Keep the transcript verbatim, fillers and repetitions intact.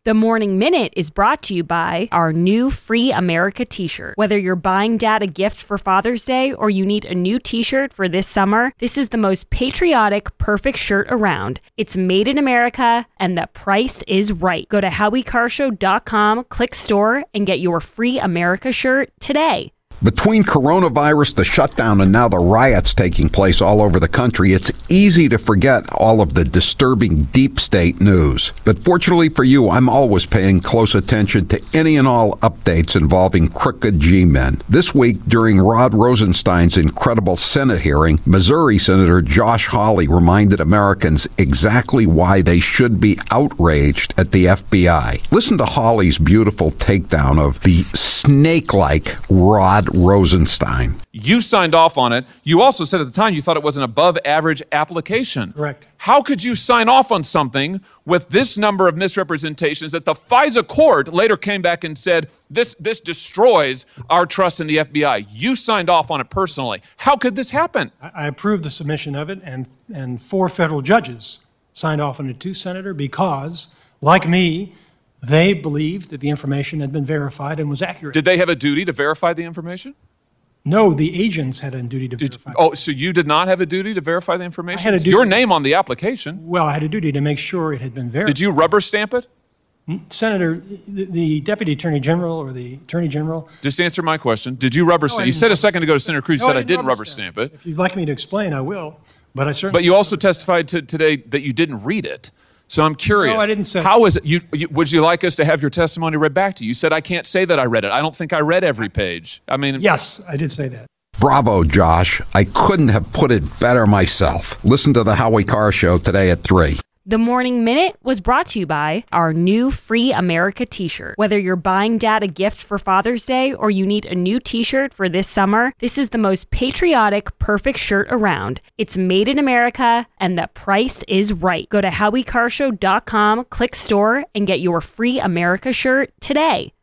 The Morning Minute is brought to you by our new Free America t-shirt. Whether you're buying Dad a gift for Father's Day or you need a new t-shirt for this summer, this is the most patriotic, perfect shirt around. It's made in America, and the price is right. Go to howie carr show dot com, click store, and get your Free America shirt today. Between coronavirus, the shutdown, and now the riots taking place all over the country, it's easy to forget all of the disturbing deep state news. But fortunately for you, I'm always paying close attention to any and all updates involving crooked G-men. This week, during Rod Rosenstein's incredible Senate hearing, Missouri Senator Josh Hawley reminded Americans exactly why they should be outraged at the F B I. Listen to Hawley's beautiful takedown of the snake-like Rod Rosenstein. You signed off on it. You also said at the time you thought it was an above average application. Correct. How could you sign off on something with this number of misrepresentations that the FISA court later came back and said, this, this destroys our trust in the F B I? You signed off on it personally. How could this happen? I, I approved the submission of it, and, and four federal judges signed off on it too, Senator, because, like me, they believed that the information had been verified and was accurate. Did they have a duty to verify the information? No, the agents had a duty to Did, verify. oh, so you did not have a duty to verify the information? I had a It's duty- your name on the application. Well, I had a duty to make sure it had been verified. Did you rubber stamp it? Senator, the, the Deputy Attorney General or the Attorney General. Just answer my question. Did you rubber No, I stamp? You didn't said a rubber second ago to Senator Cruz, you No, said I didn't rubber stamp stamp it. If you'd like me to explain, I will, but I certainly. But you also testified to, today that you didn't read it. So I'm curious. No, I didn't say- How is it? You, you, would you like us to have your testimony read back to you? You said I can't say that I read it. I don't think I read every page. I mean, Yes, I did say that. Bravo, Josh. I couldn't have put it better myself. Listen to the Howie Carr Show today at three. The Morning Minute was brought to you by our new Free America t-shirt. Whether you're buying Dad a gift for Father's Day or you need a new t-shirt for this summer, this is the most patriotic, perfect shirt around. It's made in America, and the price is right. Go to howie carr show dot com, click store, and get your Free America shirt today.